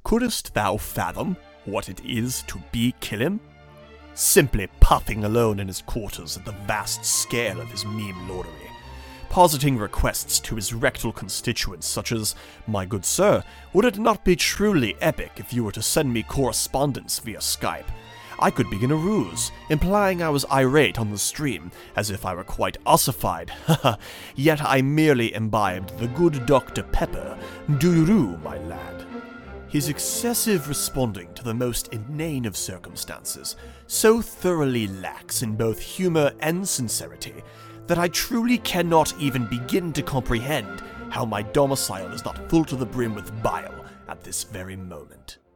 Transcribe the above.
Couldst thou fathom what it is to be Killim? Simply puffing alone in his quarters at the vast scale of his meme lordery, positing requests to his rectal constituents such as, "My good sir, would it not be truly epic if you were to send me correspondence via Skype? I could begin a ruse, implying I was irate on the stream, as if I were quite ossified, yet I merely imbibed the good Dr. Pepper. Do-roo, my lad." His excessive responding to the most inane of circumstances so thoroughly lacks in both humor and sincerity that I truly cannot even begin to comprehend how my domicile is not full to the brim with bile at this very moment.